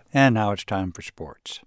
And now it's time for sports.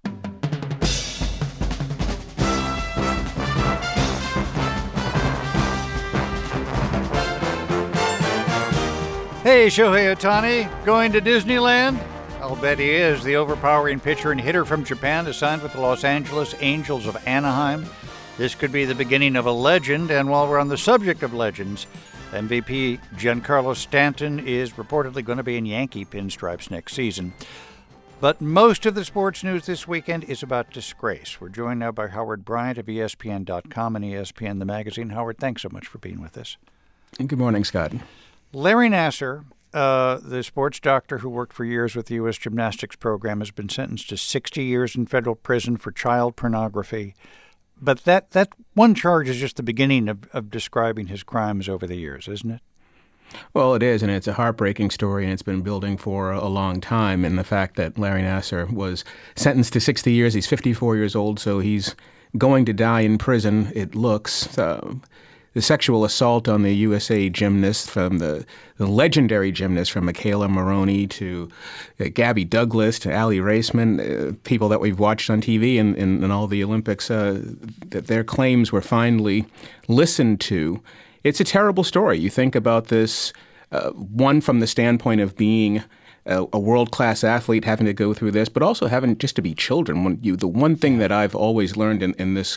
Hey, Shohei Ohtani, going to Disneyland? I'll bet he is. The overpowering pitcher and hitter from Japan is signed with the Los Angeles Angels of Anaheim. This could be the beginning of a legend, and while we're on the subject of legends, MVP Giancarlo Stanton is reportedly going to be in Yankee pinstripes next season. But most of the sports news this weekend is about disgrace. We're joined now by Howard Bryant of ESPN.com and ESPN the magazine. Howard, thanks so much for being with us. Good morning, Scott. Larry Nassar, the sports doctor who worked for years with the U.S. gymnastics program, has been sentenced to 60 years in federal prison for child pornography. But that one charge is just the beginning of describing his crimes over the years, isn't it? Well, it is, and it's a heartbreaking story, and it's been building for a long time. And the fact that Larry Nassar was sentenced to 60 years, he's 54 years old, so he's going to die in prison, it looks. The sexual assault on the USA gymnast, from the legendary gymnast, from Michaela Maroney to Gabby Douglas to Aly Raisman, people that we've watched on TV in all the Olympics, that their claims were finally listened to. It's a terrible story. You think about this, one from the standpoint of being a world-class athlete, having to go through this, but also having just to be children. The one thing that I've always learned in this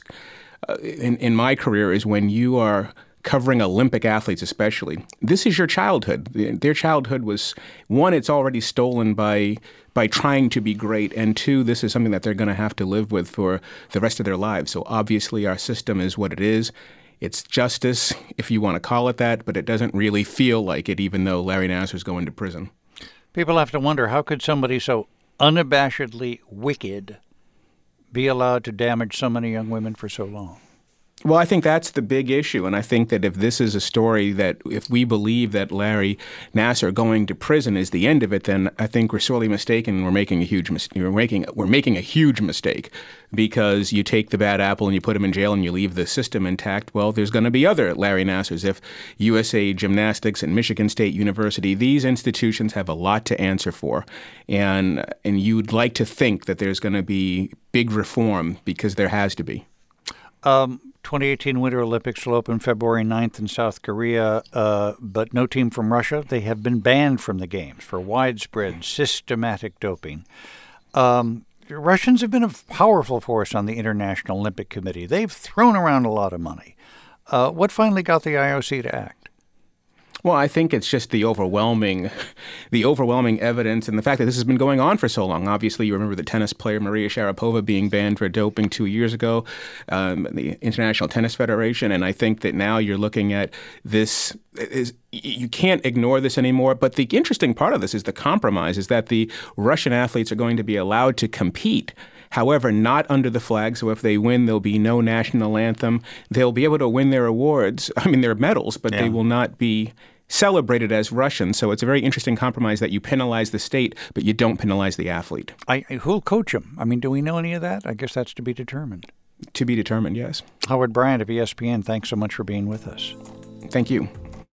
in my career is when you are covering Olympic athletes especially, this is your childhood. Their childhood was, one, it's already stolen by trying to be great, and two, this is something that they're going to have to live with for the rest of their lives. So obviously our system is what it is. It's justice, if you want to call it that, but it doesn't really feel like it, even though Larry Nassar's going to prison. People have to wonder, how could somebody so unabashedly wicked be allowed to damage so many young women for so long? Well, I think that's the big issue, and I think that if this is a story that, if we believe that Larry Nassar going to prison is the end of it, then I think we're sorely mistaken. We're making a huge mistake, because you take the bad apple and you put him in jail and you leave the system intact. Well, there's going to be other Larry Nassars. If USA Gymnastics and Michigan State University, these institutions have a lot to answer for, and you'd like to think that there's going to be big reform, because there has to be. 2018 Winter Olympics will open February 9th in South Korea, but no team from Russia. They have been banned from the Games for widespread, systematic doping. Russians have been a powerful force on the International Olympic Committee. They've thrown around a lot of money. What finally got the IOC to act? Well, I think it's just the overwhelming evidence, and the fact that this has been going on for so long. Obviously, you remember the tennis player Maria Sharapova being banned for doping 2 years ago, the International Tennis Federation, and I think that now you're looking at this. You can't ignore this anymore. But the interesting part of this is the compromise, is that the Russian athletes are going to be allowed to compete. However, not under the flag. So if they win, there'll be no national anthem. They'll be able to win their awards, their medals, but they will not be celebrated as Russian. So it's a very interesting compromise that you penalize the state, but you don't penalize the athlete. Who'll coach him? Do we know any of that? I guess that's to be determined. To be determined, yes. Howard Bryant of ESPN, thanks so much for being with us. Thank you.